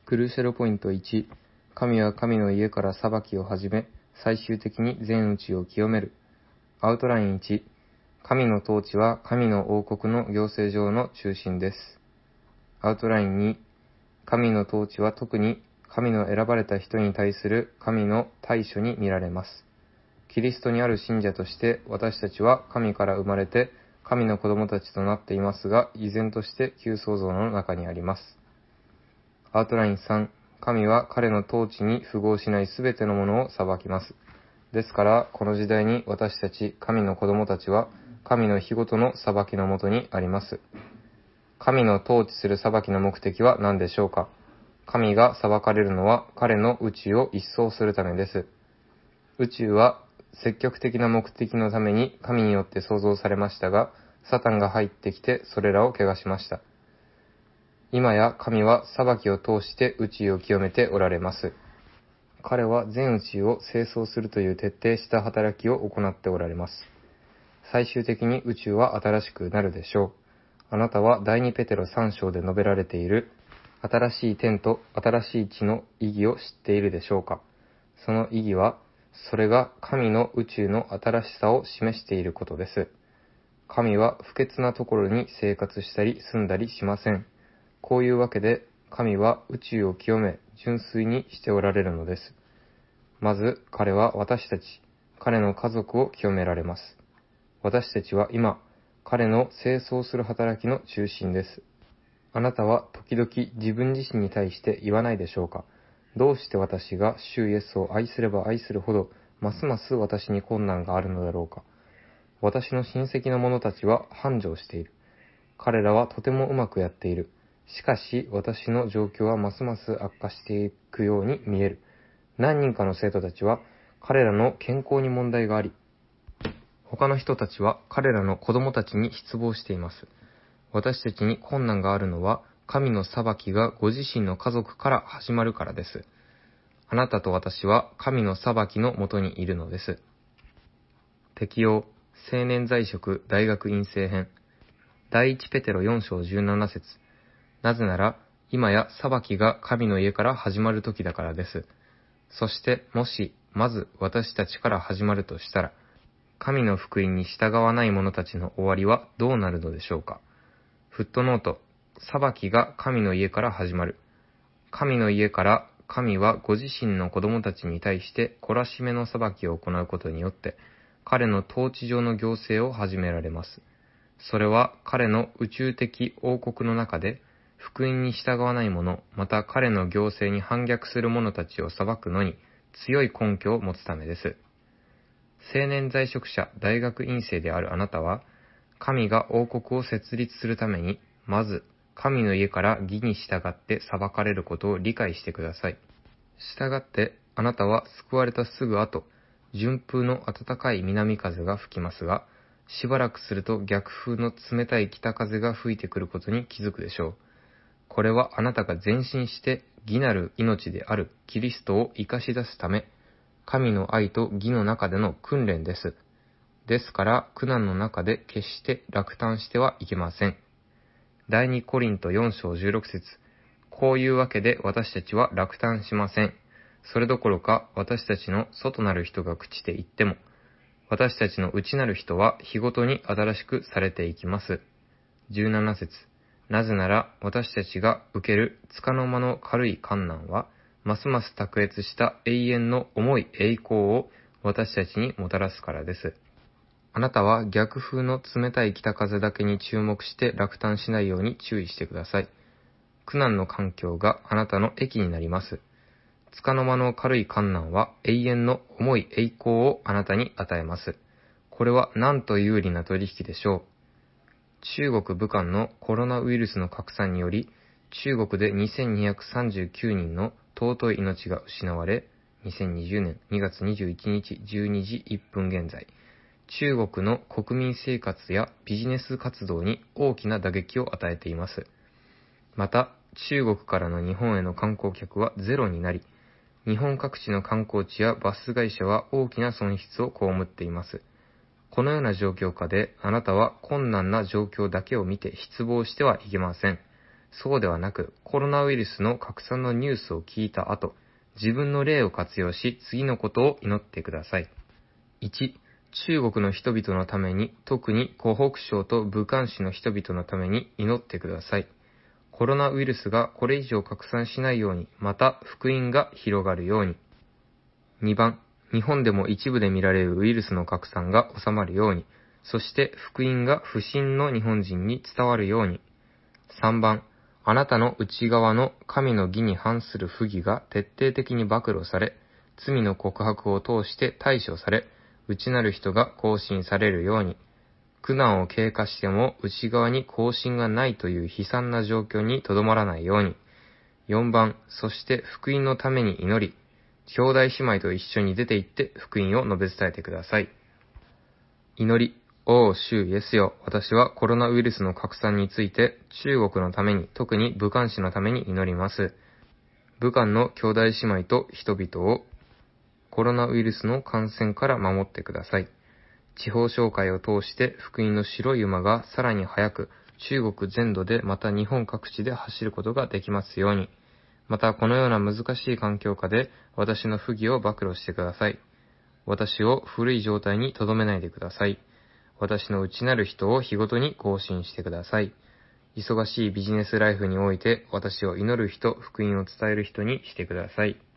クルシェロポイント1、神は神の家から裁きを始め、最終的に全宇宙を清める。アウトライン1、神の統治は神の王国の行政上の中心です。アウトライン2、神の統治は特に神の選ばれた人に対する神の対処に見られます。キリストにある信者として私たちは神から生まれて神の子供たちとなっていますが、依然として旧創造の中にあります。アウトライン3、神は彼の統治に符合しないすべてのものを裁きます。ですから、この時代に私たち神の子供たちは神の日ごとの裁きのもとにあります。神の統治する裁きの目的は何でしょうか。神が裁かれるのは彼の宇宙を一掃するためです。宇宙は積極的な目的のために神によって創造されましたが、サタンが入ってきてそれらを汚しました。今や神は裁きを通して宇宙を清めておられます。彼は全宇宙を清掃するという徹底した働きを行っておられます。最終的に宇宙は新しくなるでしょう。あなたは第2ペテロ3章で述べられている新しい天と新しい地の意義を知っているでしょうか。その意義は、それが神の宇宙の新しさを示していることです。神は不潔なところに生活したり住んだりしません。こういうわけで、神は宇宙を清め、純粋にしておられるのです。まず、彼は私たち、彼の家族を清められます。私たちは今、彼の清掃する働きの中心です。あなたは時々自分自身に対して言わないでしょうか。どうして私が主イエスを愛すれば愛するほど、ますます私に困難があるのだろうか。私の親戚の者たちは繁盛している。彼らはとてもうまくやっている。しかし、私の状況はますます悪化していくように見える。何人かの生徒たちは、彼らの健康に問題があり、他の人たちは彼らの子供たちに失望しています。私たちに困難があるのは、神の裁きがご自身の家族から始まるからです。あなたと私は神の裁きのもとにいるのです。適用、青年在職大学院生編。第一ペテロ4章17節。なぜなら、今や裁きが神の家から始まる時だからです。そして、もし、まず私たちから始まるとしたら、神の福音に従わない者たちの終わりはどうなるのでしょうか。フットノート、裁きが神の家から始まる。神の家から神はご自身の子供たちに対して懲らしめの裁きを行うことによって、彼の統治上の行政を始められます。それは彼の宇宙的王国の中で、福音に従わない者、また彼の行政に反逆する者たちを裁くのに強い根拠を持つためです。青年在職者大学院生であるあなたは、神が王国を設立するために、まず神の家から義に従って裁かれることを理解してください。従ってあなたは救われたすぐ後、順風の暖かい南風が吹きますが、しばらくすると逆風の冷たい北風が吹いてくることに気づくでしょう。これはあなたが前進して義なる命であるキリストを生かし出すため、神の愛と義の中での訓練です。ですから苦難の中で決して落胆してはいけません。第2コリント4章16節。こういうわけで私たちは落胆しません。それどころか私たちの外なる人が朽ちていっても、私たちの内なる人は日ごとに新しくされていきます。17節。なぜなら私たちが受ける束の間の軽い患難は、ますます卓越した永遠の重い栄光を私たちにもたらすからです。あなたは逆風の冷たい北風だけに注目して落胆しないように注意してください。苦難の環境があなたの益になります。束の間の軽い患難は永遠の重い栄光をあなたに与えます。これはなんと有利な取引でしょう。中国武漢のコロナウイルスの拡散により、中国で2239人の尊い命が失われ、2020年2月21日12時1分現在、中国の国民生活やビジネス活動に大きな打撃を与えています。また、中国からの日本への観光客はゼロになり、日本各地の観光地やバス会社は大きな損失を被っています。このような状況下であなたは困難な状況だけを見て失望してはいけません。 そうではなく、コロナウイルスの拡散のニュースを聞いた後、自分の例を活用し、次のことを祈ってください。1、中国の人々のために、特に湖北省と武漢市の人々のために祈ってください。コロナウイルスがこれ以上拡散しないように、また福音が広がるように。2番、日本でも一部で見られるウイルスの拡散が収まるように、そして福音が不信の日本人に伝わるように。3番、あなたの内側の神の義に反する不義が徹底的に暴露され、罪の告白を通して対処され、内なる人が更新されるように。苦難を経過しても内側に更新がないという悲惨な状況にとどまらないように。4番、そして福音のために祈り、兄弟姉妹と一緒に出て行って福音を述べ伝えてください。祈り、主イエスよ、私はコロナウイルスの拡散について中国のために、特に武漢市のために祈ります。武漢の兄弟姉妹と人々をコロナウイルスの感染から守ってください。地方商会を通して福音の白い馬がさらに早く中国全土でまた日本各地で走ることができますように。またこのような難しい環境下で私の不義を暴露してください。私を古い状態に留めないでください。私の内なる人を日ごとに更新してください。忙しいビジネスライフにおいて私を祈る人、福音を伝える人にしてください。